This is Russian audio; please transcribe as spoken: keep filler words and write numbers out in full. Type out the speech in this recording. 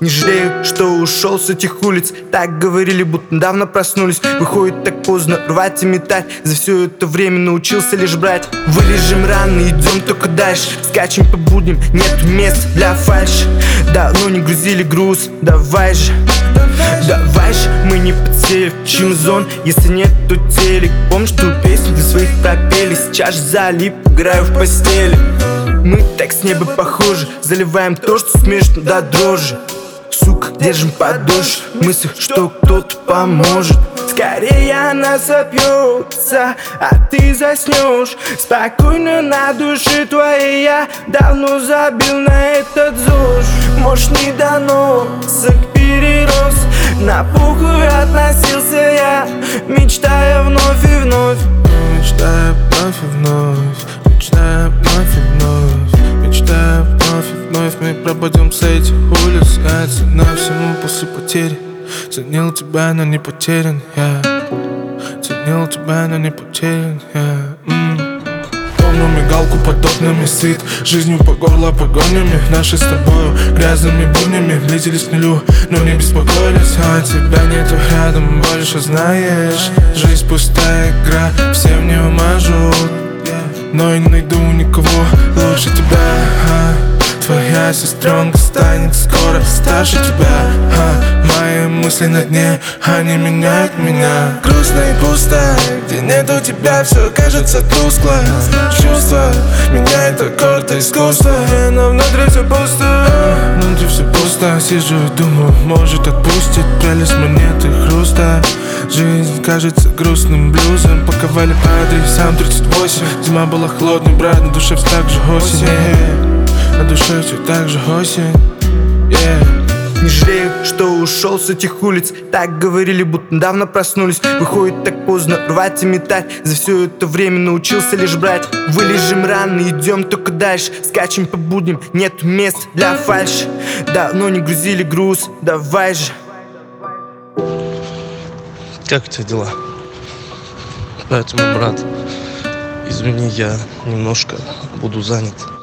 Не жалею, что ушел с этих улиц. Так говорили, будто недавно проснулись. Выходит так поздно, рвать и метать. За все это время научился лишь брать. Вылежим рано, идем только дальше. Скачем по будням, нет места для фальши. Давно не грузили груз, давай же. Давай же, мы не подсели в чемзон. Если нет, то телек. Помнишь ту песню для своих пропели? Сейчас же залип, играю в постели. Мы так с неба похожи. Заливаем то, что смешно до дрожи. Сука, держим подольше. Мысль, что кто-то поможет. Скорее она сопьется, а ты заснешь. Спокойно на душе твоей. Я давно забил на этот ЗОЖ. Может, не доносок перерос. На похуй относился я, мечтая вновь и вновь. Мечтая вновь и вновь, мечтая вновь и вновь, мечтая вновь и вновь. Мы пропадем с этих улиц. Я цена всему после потери. Ценил тебя, но не потерян я. Ценил тебя, но не потерян я. М-м. Помню мигалку под окнами, сыт жизнью по горло погонями. Наши с тобою грязными буднями близились к нулю, но не беспокоились. А тебя нету рядом больше, знаешь. Жизнь пустая игра, все в нее мажут, но и не найду никого лучше тебя. а. Твоя сестренка станет скоро старше тебя. а, Мои мысли на дне, они меняют меня. Грустно и пусто, где нету тебя, все кажется тускло. Чувство меняет аккорд искусства, но внутри все пусто. Внутри все пусто, сижу и думаю, может отпустит прелесть монеты хруста. Жизнь кажется грустным блюзом. Паковали по адресам тридцать восемь. Зима была холодной, брат, на душе все так же осень. На душе все так же осень, yeah. Не жалею, что ушел с этих улиц. Так говорили, будто недавно проснулись. Выходит так поздно, рвать и метать. За все это время научился лишь брать. Вылежим рано, идем только дальше. Скачем по будням, нет места для фальши. Давно не грузили груз, давай же. Как у тебя дела? Поэтому, брат, извини, я немножко буду занят.